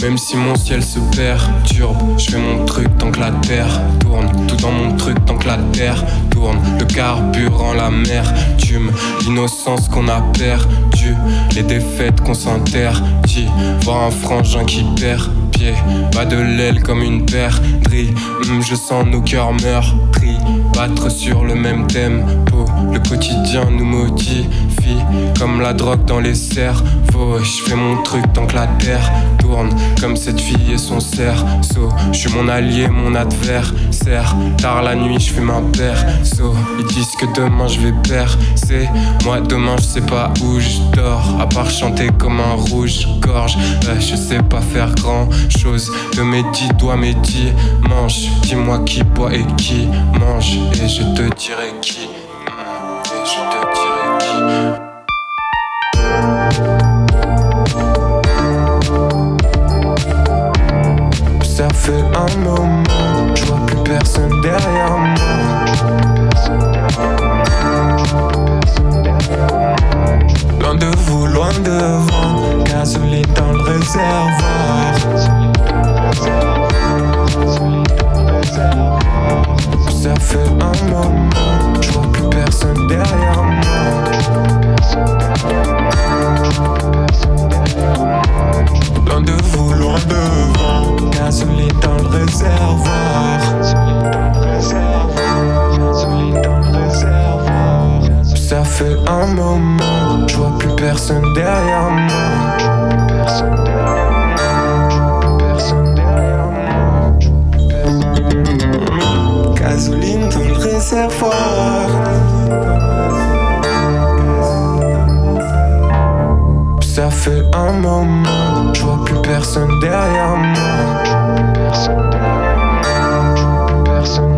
Même si mon ciel se perturbe, je fais mon truc tant que la terre tourne. Tout dans mon truc tant que la terre tourne. Le carburant, la mer, tume l'innocence qu'on a perdue, les défaites qu'on s'interdit. Voir un frangin qui perd pied, pas de l'aile comme une perdrix. Je sens nos cœurs meurtris, battre sur le même tempo. Le quotidien nous modifie comme la drogue dans les cerveaux. Je fais mon truc tant que la terre tourne, comme cette fille et son cerceau. Je suis mon allié, mon adversaire. Tard la nuit, je fume un perso. Ils disent que demain je vais percer. Moi demain je sais pas où je dors, à part chanter comme un rouge-gorge. Je sais pas faire grand chose de mes 10 doigts, mes 10 manches. Dis-moi qui boit et qui mange, et je te dirai qui. Et je te dirai qui. Ça fait un moment, je vois plus personne derrière moi. Loin de vous, loin devant, gasoline dans le réservoir. Ça fait un moment, je vois plus personne derrière moi. Loin de vous, loin devant, gasoline dans le réservoir. Ça fait un moment, je vois plus personne derrière moi. Gasoline dans le réservoir. Ça fait un moment, je vois plus personne derrière moi.